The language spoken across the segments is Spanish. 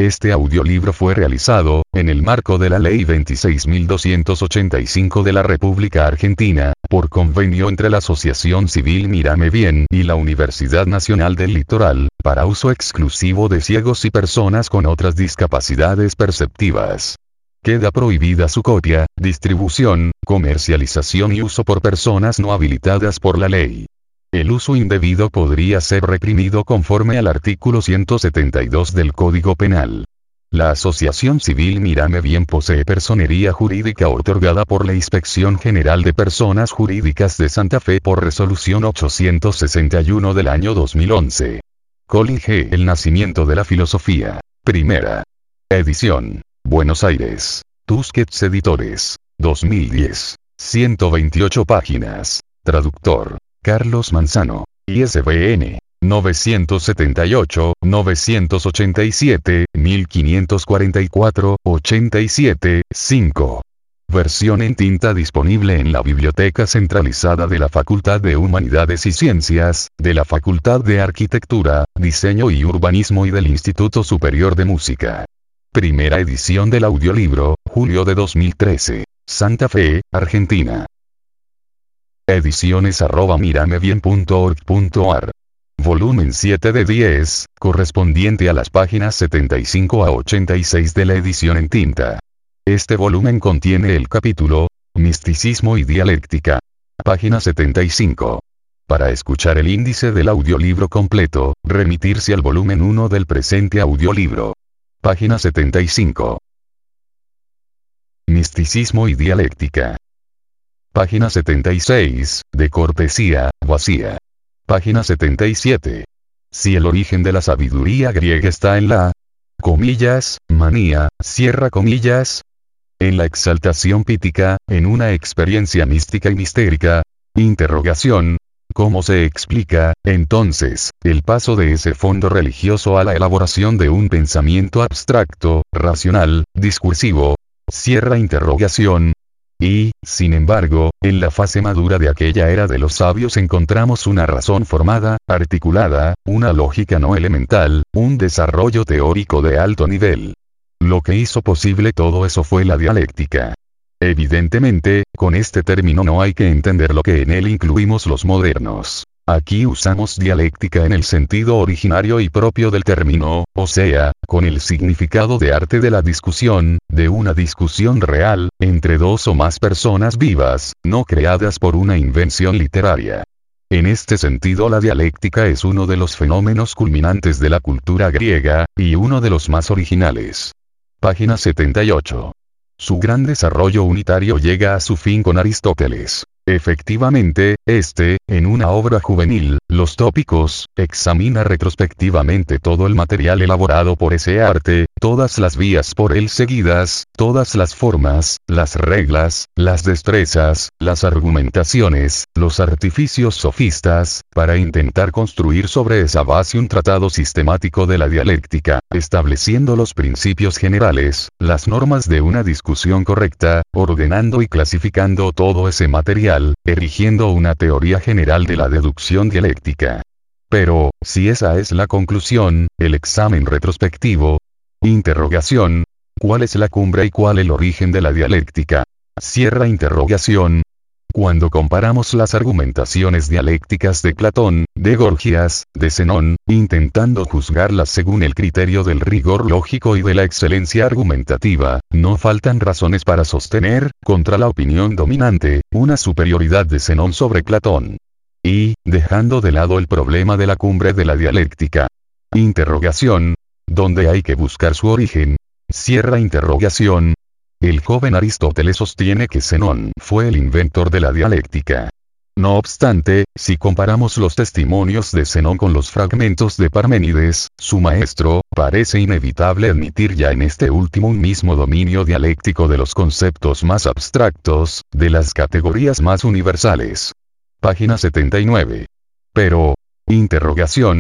Este audiolibro fue realizado, en el marco de la Ley 26.285 de la República Argentina, por convenio entre la Asociación Civil Mírame Bien y la Universidad Nacional del Litoral, para uso exclusivo de ciegos y personas con otras discapacidades perceptivas. Queda prohibida su copia, distribución, comercialización y uso por personas no habilitadas por la ley. El uso indebido podría ser reprimido conforme al artículo 172 del Código Penal. La Asociación Civil Mírame Bien posee personería jurídica otorgada por la Inspección General de Personas Jurídicas de Santa Fe por resolución 861 del año 2011. Colin G. El nacimiento de la filosofía. Primera edición. Buenos Aires. Tusquets Editores. 2010. 128 páginas. Traductor: Carlos Manzano. ISBN 978-987-1544-87-5. Versión en tinta disponible en la Biblioteca Centralizada de la Facultad de Humanidades y Ciencias, de la Facultad de Arquitectura, Diseño y Urbanismo y del Instituto Superior de Música. Primera edición del audiolibro, julio de 2013. Santa Fe, Argentina. Ediciones@miramebien.org.ar. Volumen 7 de 10, correspondiente a las páginas 75 a 86 de la edición en tinta. Este volumen contiene el capítulo Misticismo y Dialéctica. Página 75. Para escuchar el índice del audiolibro completo, remitirse al volumen 1 del presente audiolibro. Página 75. Misticismo y Dialéctica. Página 76, de cortesía, vacía. Página 77. Si el origen de la sabiduría griega está en la manía, cierra comillas, en la exaltación pítica, en una experiencia mística y mistérica, interrogación, ¿cómo se explica, entonces, el paso de ese fondo religioso a la elaboración de un pensamiento abstracto, racional, discursivo? Cierra interrogación. Y, sin embargo, en la fase madura de aquella era de los sabios encontramos una razón formada, articulada, una lógica no elemental, un desarrollo teórico de alto nivel. Lo que hizo posible todo eso fue la dialéctica. Evidentemente, con este término no hay que entender lo que en él incluimos los modernos. Aquí usamos dialéctica en el sentido originario y propio del término, o sea, con el significado de arte de la discusión, de una discusión real, entre dos o más personas vivas, no creadas por una invención literaria. En este sentido la dialéctica es uno de los fenómenos culminantes de la cultura griega, y uno de los más originales. Página 78. Su gran desarrollo unitario llega a su fin con Aristóteles. Efectivamente, en una obra juvenil, Los Tópicos, examina retrospectivamente todo el material elaborado por ese arte, todas las vías por él seguidas, todas las formas, las reglas, las destrezas, las argumentaciones, los artificios sofistas, para intentar construir sobre esa base un tratado sistemático de la dialéctica, estableciendo los principios generales, las normas de una discusión correcta, ordenando y clasificando todo ese material, erigiendo una teoría general de la deducción dialéctica. Pero, si esa es la conclusión, el examen retrospectivo. Interrogación. ¿Cuál es la cumbre y cuál el origen de la dialéctica? Cierra interrogación. Cuando comparamos las argumentaciones dialécticas de Platón, de Gorgias, de Zenón, intentando juzgarlas según el criterio del rigor lógico y de la excelencia argumentativa, no faltan razones para sostener, contra la opinión dominante, una superioridad de Zenón sobre Platón. Y, dejando de lado el problema de la cumbre de la dialéctica. Interrogación. ¿Dónde hay que buscar su origen? Cierra interrogación. El joven Aristóteles sostiene que Zenón fue el inventor de la dialéctica. No obstante, si comparamos los testimonios de Zenón con los fragmentos de Parménides, su maestro, parece inevitable admitir ya en este último un mismo dominio dialéctico de los conceptos más abstractos, de las categorías más universales. Página 79. Pero, interrogación,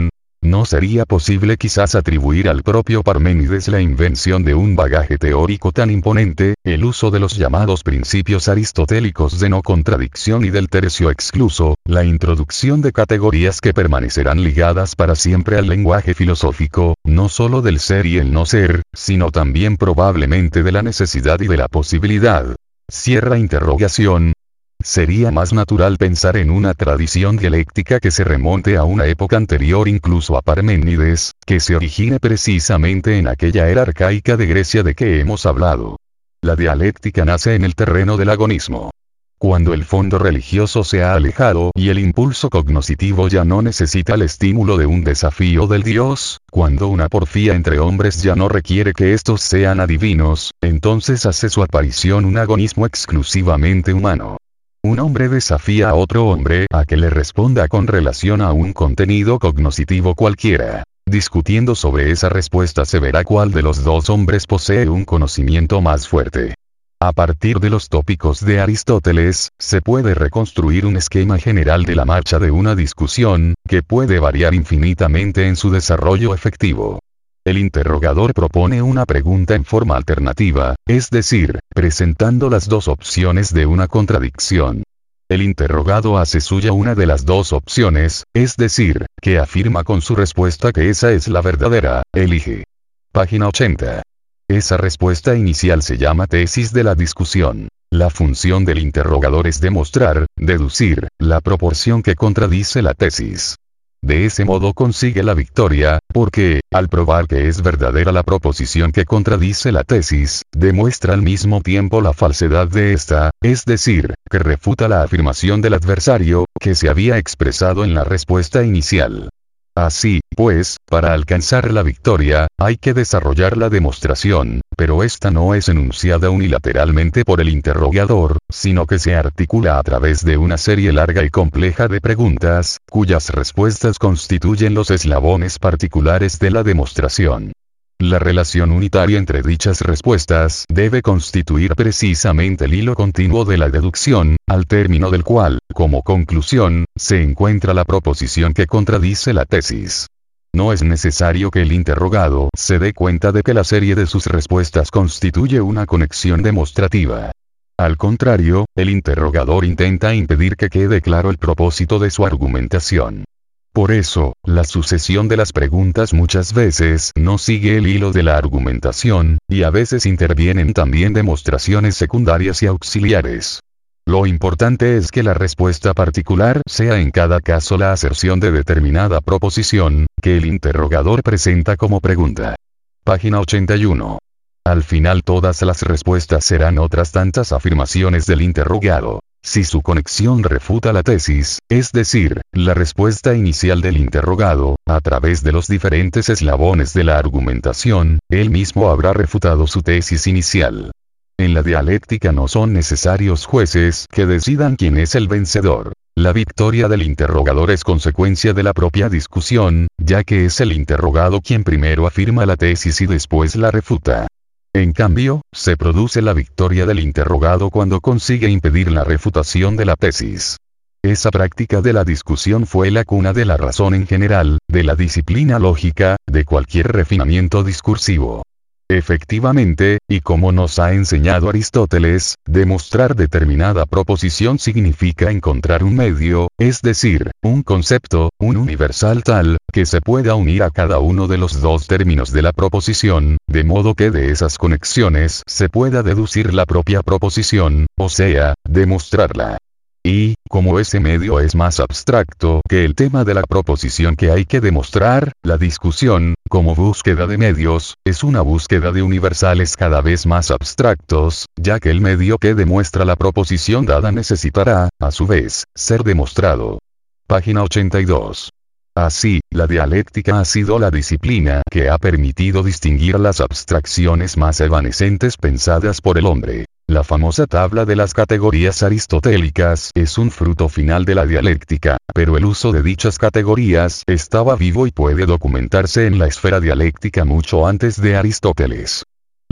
¿no sería posible quizás atribuir al propio Parménides la invención de un bagaje teórico tan imponente, el uso de los llamados principios aristotélicos de no contradicción y del tercio excluso, la introducción de categorías que permanecerán ligadas para siempre al lenguaje filosófico, no solo del ser y el no ser, sino también probablemente de la necesidad y de la posibilidad? Cierra interrogación. Sería más natural pensar en una tradición dialéctica que se remonte a una época anterior incluso a Parménides, que se origine precisamente en aquella era arcaica de Grecia de que hemos hablado. La dialéctica nace en el terreno del agonismo. Cuando el fondo religioso se ha alejado y el impulso cognoscitivo ya no necesita el estímulo de un desafío del Dios, cuando una porfía entre hombres ya no requiere que estos sean adivinos, entonces hace su aparición un agonismo exclusivamente humano. Un hombre desafía a otro hombre a que le responda con relación a un contenido cognoscitivo cualquiera. Discutiendo sobre esa respuesta se verá cuál de los dos hombres posee un conocimiento más fuerte. A partir de los tópicos de Aristóteles, se puede reconstruir un esquema general de la marcha de una discusión, que puede variar infinitamente en su desarrollo efectivo. El interrogador propone una pregunta en forma alternativa, es decir, presentando las dos opciones de una contradicción. El interrogado hace suya una de las dos opciones, es decir, que afirma con su respuesta que esa es la verdadera, elige. Página 80. Esa respuesta inicial se llama tesis de la discusión. La función del interrogador es demostrar, deducir, la proporción que contradice la tesis. De ese modo consigue la victoria, porque, al probar que es verdadera la proposición que contradice la tesis, demuestra al mismo tiempo la falsedad de esta, es decir, que refuta la afirmación del adversario, que se había expresado en la respuesta inicial. Así, pues, para alcanzar la victoria, hay que desarrollar la demostración, pero esta no es enunciada unilateralmente por el interrogador, sino que se articula a través de una serie larga y compleja de preguntas, cuyas respuestas constituyen los eslabones particulares de la demostración. La relación unitaria entre dichas respuestas debe constituir precisamente el hilo continuo de la deducción, al término del cual, como conclusión, se encuentra la proposición que contradice la tesis. No es necesario que el interrogado se dé cuenta de que la serie de sus respuestas constituye una conexión demostrativa. Al contrario, el interrogador intenta impedir que quede claro el propósito de su argumentación. Por eso, la sucesión de las preguntas muchas veces no sigue el hilo de la argumentación, y a veces intervienen también demostraciones secundarias y auxiliares. Lo importante es que la respuesta particular sea en cada caso la aserción de determinada proposición, que el interrogador presenta como pregunta. Página 81. Al final todas las respuestas serán otras tantas afirmaciones del interrogado. Si su conexión refuta la tesis, es decir, la respuesta inicial del interrogado, a través de los diferentes eslabones de la argumentación, él mismo habrá refutado su tesis inicial. En la dialéctica no son necesarios jueces que decidan quién es el vencedor. La victoria del interrogador es consecuencia de la propia discusión, ya que es el interrogado quien primero afirma la tesis y después la refuta. En cambio, se produce la victoria del interrogado cuando consigue impedir la refutación de la tesis. Esa práctica de la discusión fue la cuna de la razón en general, de la disciplina lógica, de cualquier refinamiento discursivo. Efectivamente, y como nos ha enseñado Aristóteles, demostrar determinada proposición significa encontrar un medio, es decir, un concepto, un universal tal, que se pueda unir a cada uno de los dos términos de la proposición, de modo que de esas conexiones se pueda deducir la propia proposición, o sea, demostrarla. Y, como ese medio es más abstracto que el tema de la proposición que hay que demostrar, la discusión, como búsqueda de medios, es una búsqueda de universales cada vez más abstractos, ya que el medio que demuestra la proposición dada necesitará, a su vez, ser demostrado. Página 82. Así, la dialéctica ha sido la disciplina que ha permitido distinguir las abstracciones más evanescentes pensadas por el hombre. La famosa tabla de las categorías aristotélicas es un fruto final de la dialéctica, pero el uso de dichas categorías estaba vivo y puede documentarse en la esfera dialéctica mucho antes de Aristóteles.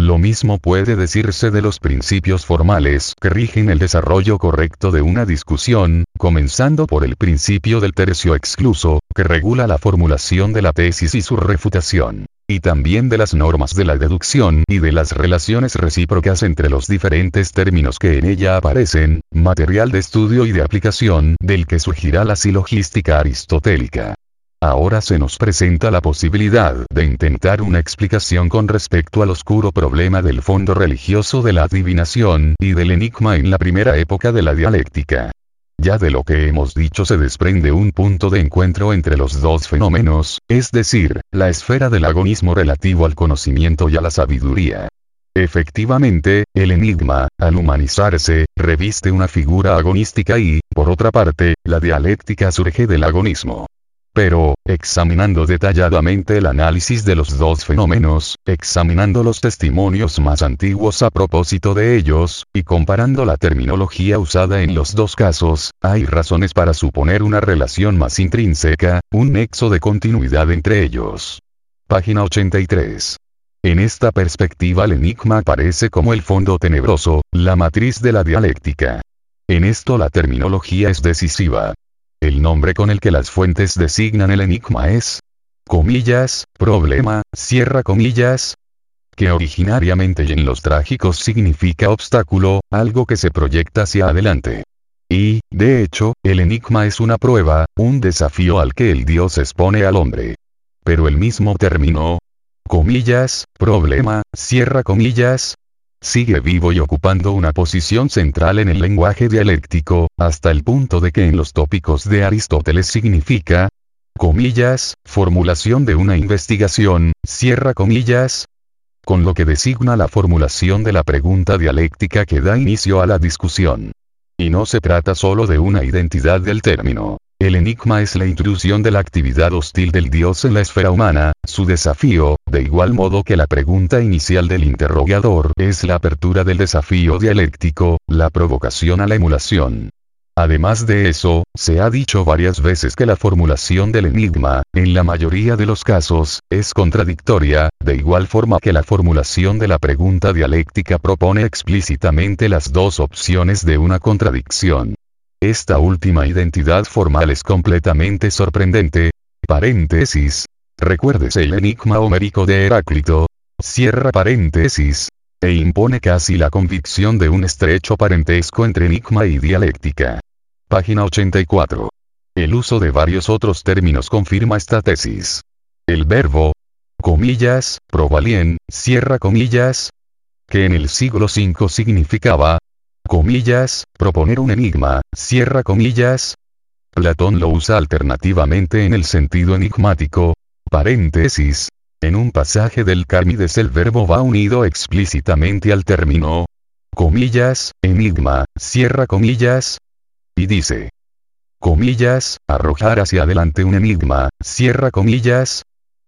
Lo mismo puede decirse de los principios formales que rigen el desarrollo correcto de una discusión, comenzando por el principio del tercio excluso, que regula la formulación de la tesis y su refutación, y también de las normas de la deducción y de las relaciones recíprocas entre los diferentes términos que en ella aparecen, material de estudio y de aplicación del que surgirá la silogística aristotélica. Ahora se nos presenta la posibilidad de intentar una explicación con respecto al oscuro problema del fondo religioso de la adivinación y del enigma en la primera época de la dialéctica. Ya de lo que hemos dicho se desprende un punto de encuentro entre los dos fenómenos, es decir, la esfera del agonismo relativo al conocimiento y a la sabiduría. Efectivamente, el enigma, al humanizarse, reviste una figura agonística y, por otra parte, la dialéctica surge del agonismo. Pero, examinando detalladamente el análisis de los dos fenómenos, examinando los testimonios más antiguos a propósito de ellos, y comparando la terminología usada en los dos casos, hay razones para suponer una relación más intrínseca, un nexo de continuidad entre ellos. Página 83. En esta perspectiva el enigma aparece como el fondo tenebroso, la matriz de la dialéctica. En esto la terminología es decisiva. El nombre con el que las fuentes designan el enigma es, comillas, problema, cierra comillas, que originariamente y en los trágicos significa obstáculo, algo que se proyecta hacia adelante. Y, de hecho, el enigma es una prueba, un desafío al que el Dios expone al hombre. Pero el mismo término, comillas, problema, cierra comillas, sigue vivo y ocupando una posición central en el lenguaje dialéctico, hasta el punto de que en los tópicos de Aristóteles significa, comillas, formulación de una investigación, cierra comillas, con lo que designa la formulación de la pregunta dialéctica que da inicio a la discusión. Y no se trata solo de una identidad del término. El enigma es la intrusión de la actividad hostil del Dios en la esfera humana, su desafío, de igual modo que la pregunta inicial del interrogador es la apertura del desafío dialéctico, la provocación a la emulación. Además de eso, se ha dicho varias veces que la formulación del enigma, en la mayoría de los casos, es contradictoria, de igual forma que la formulación de la pregunta dialéctica propone explícitamente las dos opciones de una contradicción. Esta última identidad formal es completamente sorprendente. Paréntesis. Recuérdese el enigma homérico de Heráclito. Cierra paréntesis. E impone casi la convicción de un estrecho parentesco entre enigma y dialéctica. Página 84. El uso de varios otros términos confirma esta tesis. El verbo, comillas, probalien, cierra comillas, que en el siglo V significaba, comillas, proponer un enigma, cierra comillas. Platón lo usa alternativamente en el sentido enigmático, paréntesis. En un pasaje del Carmides el verbo va unido explícitamente al término, comillas, enigma, cierra comillas. Y dice, comillas, arrojar hacia adelante un enigma, cierra comillas.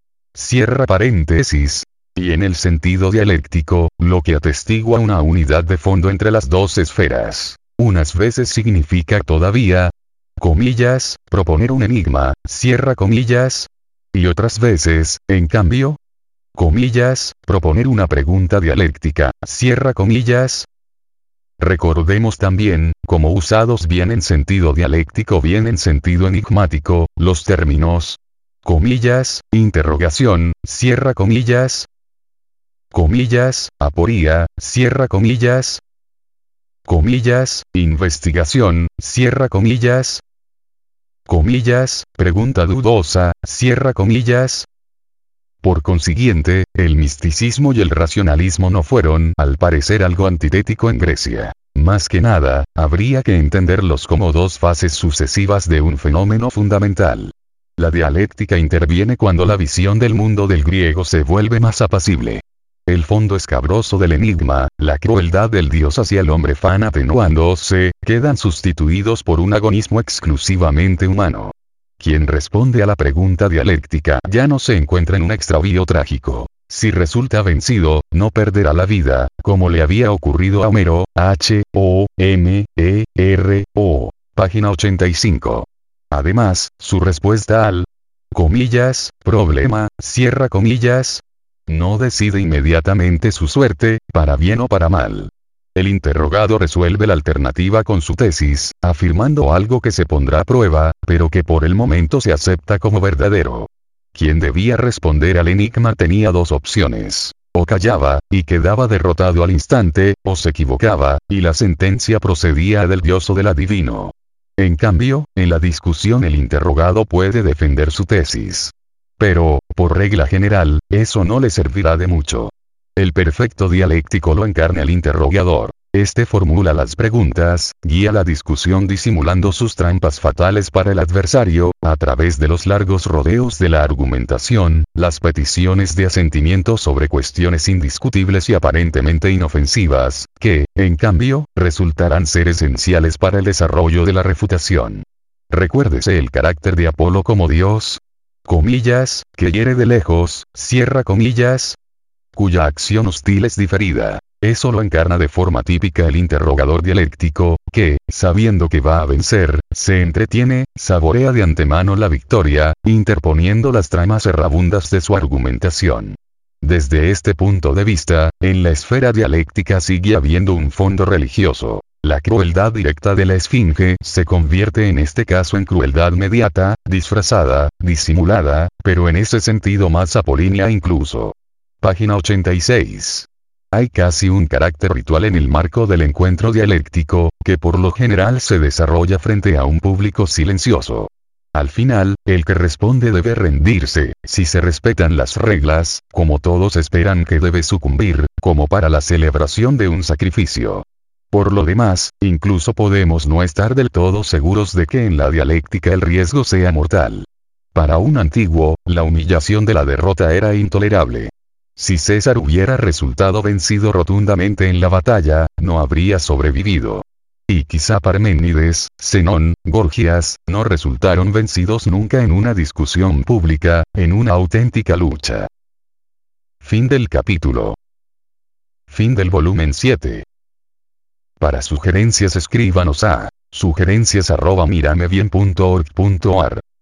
Cierra paréntesis. Y en el sentido dialéctico, lo que atestigua una unidad de fondo entre las dos esferas. Unas veces significa todavía, comillas, proponer un enigma, cierra comillas. Y otras veces, en cambio, comillas, proponer una pregunta dialéctica, cierra comillas. Recordemos también, como usados bien en sentido dialéctico bien en sentido enigmático, los términos, comillas, interrogación, cierra comillas, comillas, aporía, cierra comillas, comillas, investigación, cierra comillas, comillas, pregunta dudosa, cierra comillas. Por consiguiente, el misticismo y el racionalismo no fueron, al parecer, algo antitético en Grecia. Más que nada, habría que entenderlos como dos fases sucesivas de un fenómeno fundamental. La dialéctica interviene cuando la visión del mundo del griego se vuelve más apacible. El fondo escabroso del enigma, la crueldad del Dios hacia el hombre fan atenuándose, quedan sustituidos por un agonismo exclusivamente humano. Quien responde a la pregunta dialéctica ya no se encuentra en un extravío trágico. Si resulta vencido, no perderá la vida, como le había ocurrido a Homero, Homero, página 85. Además, su respuesta al, comillas, problema, cierra comillas, No decide inmediatamente su suerte, para bien o para mal. El interrogado resuelve la alternativa con su tesis, afirmando algo que se pondrá a prueba, pero que por el momento se acepta como verdadero. Quien debía responder al enigma tenía dos opciones. O callaba, y quedaba derrotado al instante, o se equivocaba, y la sentencia procedía del dios o del adivino. En cambio, en la discusión el interrogado puede defender su tesis. Pero, por regla general, eso no le servirá de mucho. El perfecto dialéctico lo encarna el interrogador. Este formula las preguntas, guía la discusión disimulando sus trampas fatales para el adversario, a través de los largos rodeos de la argumentación, las peticiones de asentimiento sobre cuestiones indiscutibles y aparentemente inofensivas, que, en cambio, resultarán ser esenciales para el desarrollo de la refutación. Recuérdese el carácter de Apolo como Dios, comillas, que hiere de lejos, cierra comillas, cuya acción hostil es diferida. Eso lo encarna de forma típica el interrogador dialéctico, que, sabiendo que va a vencer, se entretiene, saborea de antemano la victoria, interponiendo las tramas errabundas de su argumentación. Desde este punto de vista, en la esfera dialéctica sigue habiendo un fondo religioso. La crueldad directa de la esfinge se convierte en este caso en crueldad mediata, disfrazada, disimulada, pero en ese sentido más apolínea incluso. Página 86. Hay casi un carácter ritual en el marco del encuentro dialéctico, que por lo general se desarrolla frente a un público silencioso. Al final, el que responde debe rendirse, si se respetan las reglas, como todos esperan que debe sucumbir, como para la celebración de un sacrificio. Por lo demás, incluso podemos no estar del todo seguros de que en la dialéctica el riesgo sea mortal. Para un antiguo, la humillación de la derrota era intolerable. Si César hubiera resultado vencido rotundamente en la batalla, no habría sobrevivido. Y quizá Parménides, Zenón, Gorgias, no resultaron vencidos nunca en una discusión pública, en una auténtica lucha. Fin del capítulo. Fin del volumen 7. Para sugerencias escríbanos a sugerencias@miramebien.org.ar